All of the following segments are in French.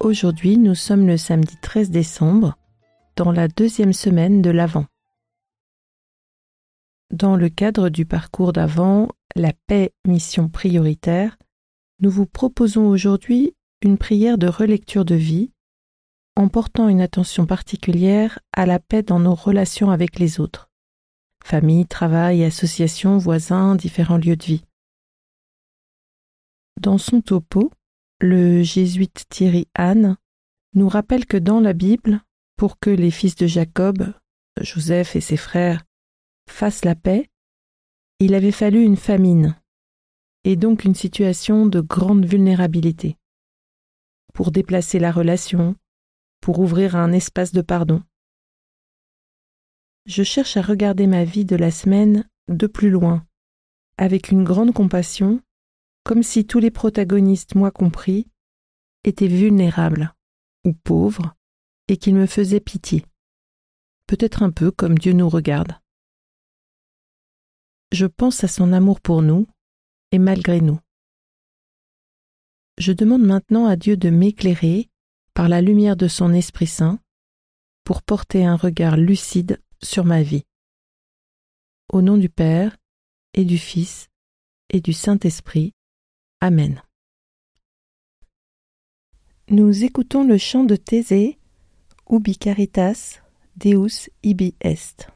Aujourd'hui, nous sommes le samedi 13 décembre, dans la deuxième semaine de l'Avent. Dans le cadre du parcours d'Avent, la paix, mission prioritaire, nous vous proposons aujourd'hui une prière de relecture de vie en portant une attention particulière à la paix dans nos relations avec les autres, famille, travail, associations, voisins, différents lieux de vie. Dans son topo, le jésuite Thierry Hahn nous rappelle que dans la Bible, pour que les fils de Jacob, Joseph et ses frères, fassent la paix, il avait fallu une famine, et donc une situation de grande vulnérabilité, pour déplacer la relation, pour ouvrir un espace de pardon. Je cherche à regarder ma vie de la semaine de plus loin, avec une grande compassion, comme si tous les protagonistes, moi compris, étaient vulnérables ou pauvres et qu'ils me faisaient pitié. Peut-être un peu comme Dieu nous regarde. Je pense à son amour pour nous et malgré nous. Je demande maintenant à Dieu de m'éclairer par la lumière de son Esprit Saint pour porter un regard lucide sur ma vie. Au nom du Père et du Fils et du Saint-Esprit. Amen. Nous écoutons le chant de Thésée, Ubi caritas, Deus ibi est.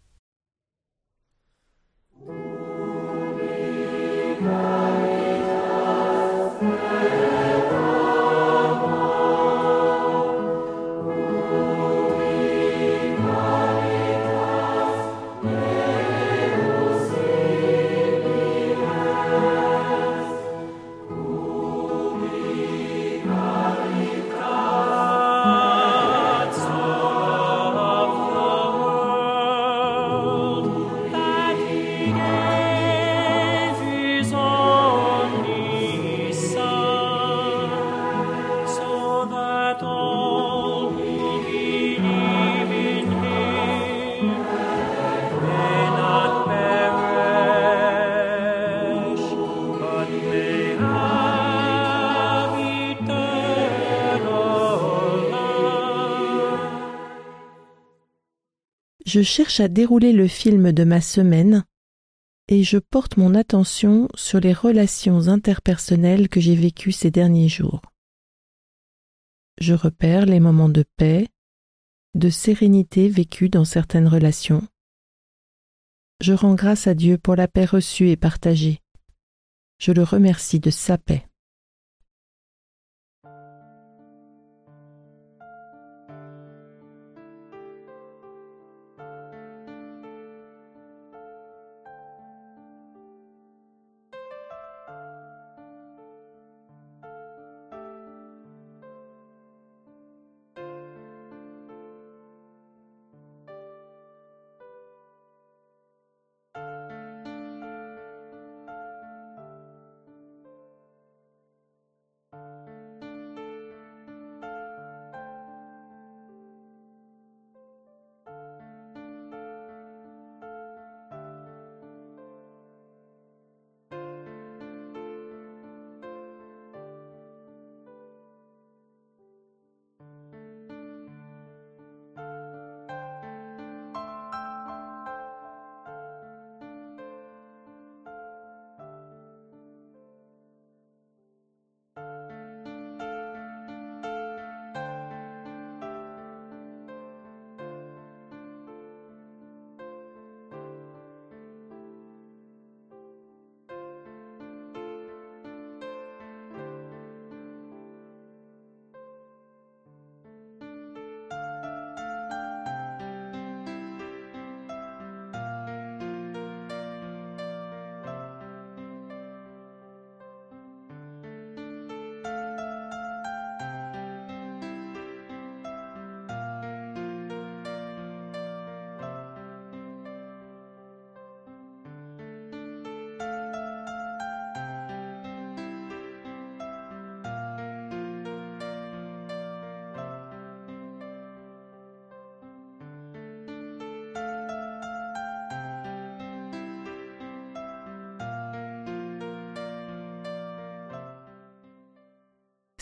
Je cherche à dérouler le film de ma semaine et je porte mon attention sur les relations interpersonnelles que j'ai vécues ces derniers jours. Je repère les moments de paix, de sérénité vécus dans certaines relations. Je rends grâce à Dieu pour la paix reçue et partagée. Je le remercie de sa paix.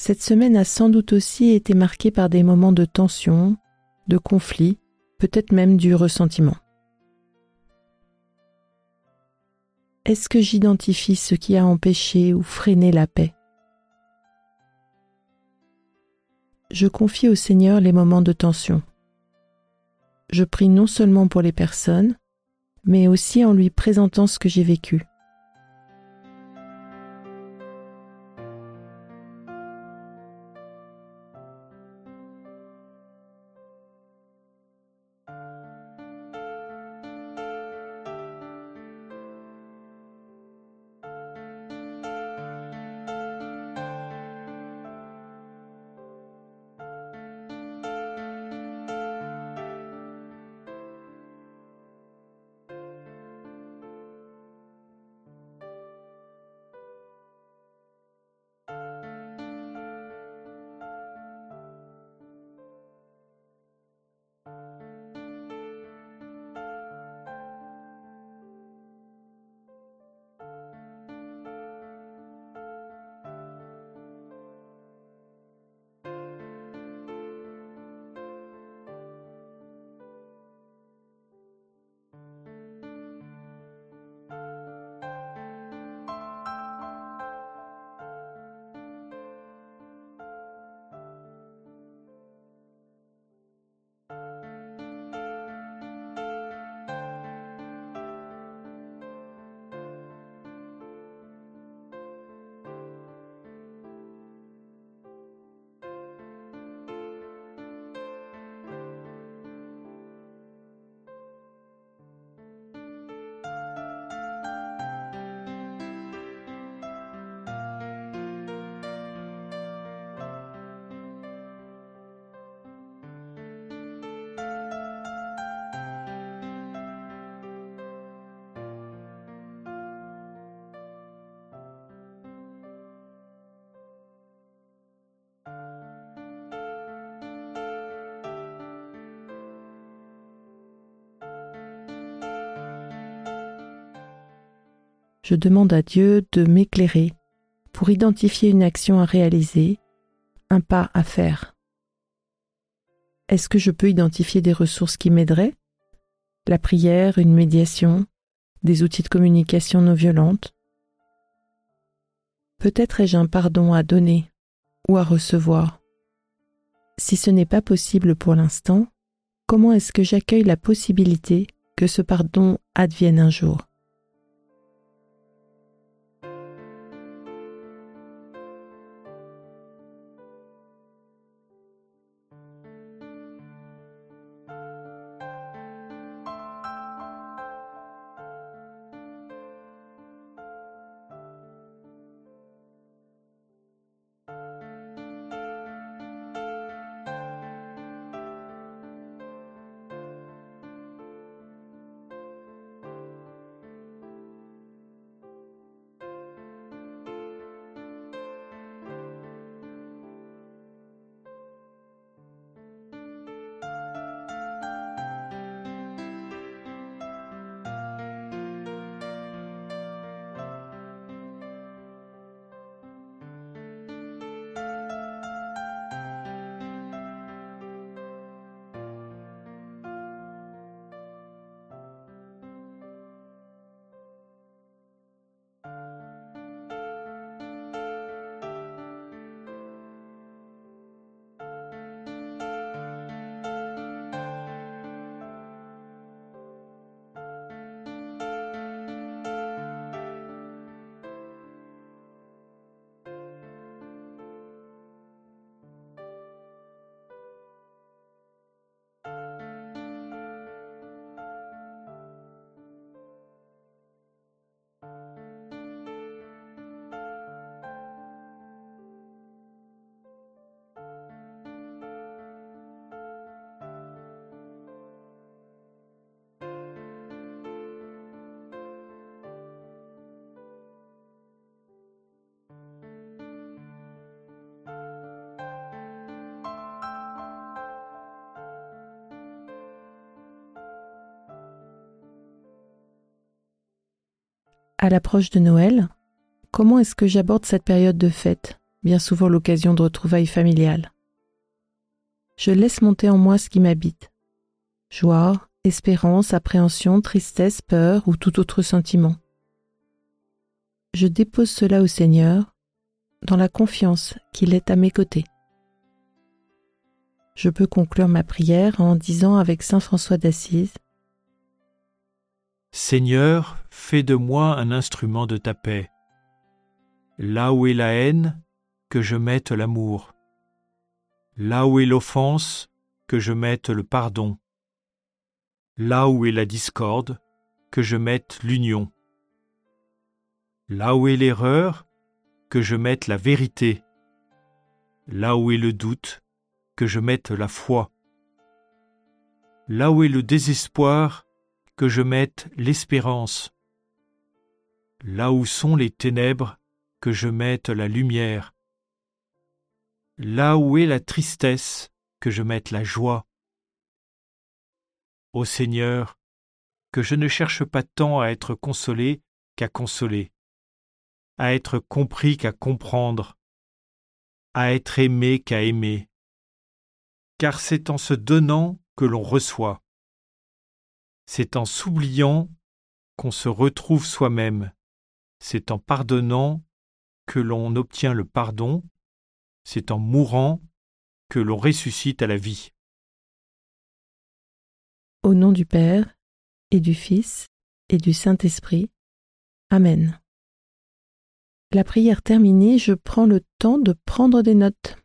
Cette semaine a sans doute aussi été marquée par des moments de tension, de conflit, peut-être même du ressentiment. Est-ce que j'identifie ce qui a empêché ou freiné la paix? Je confie au Seigneur les moments de tension. Je prie non seulement pour les personnes, mais aussi en lui présentant ce que j'ai vécu. Je demande à Dieu de m'éclairer pour identifier une action à réaliser, un pas à faire. Est-ce que je peux identifier des ressources qui m'aideraient? La prière, une médiation, des outils de communication non violente? Peut-être ai-je un pardon à donner ou à recevoir. Si ce n'est pas possible pour l'instant, comment est-ce que j'accueille la possibilité que ce pardon advienne un jour? À l'approche de Noël, comment est-ce que j'aborde cette période de fête, bien souvent l'occasion de retrouvailles familiales. Je laisse monter en moi ce qui m'habite. Joie, espérance, appréhension, tristesse, peur ou tout autre sentiment. Je dépose cela au Seigneur, dans la confiance qu'il est à mes côtés. Je peux conclure ma prière en disant avec saint François d'Assise: Seigneur, fais de moi un instrument de ta paix. Là où est la haine, que je mette l'amour. Là où est l'offense, que je mette le pardon. Là où est la discorde, que je mette l'union. Là où est l'erreur, que je mette la vérité. Là où est le doute, que je mette la foi. Là où est le désespoir, que je mette l'espérance. Là où sont les ténèbres, que je mette la lumière. Là où est la tristesse, que je mette la joie. Ô Seigneur, que je ne cherche pas tant à être consolé qu'à consoler, à être compris qu'à comprendre, à être aimé qu'à aimer. Car c'est en se donnant que l'on reçoit. C'est en s'oubliant qu'on se retrouve soi-même. C'est en pardonnant que l'on obtient le pardon. C'est en mourant que l'on ressuscite à la vie. Au nom du Père, et du Fils, et du Saint-Esprit. Amen. La prière terminée, je prends le temps de prendre des notes.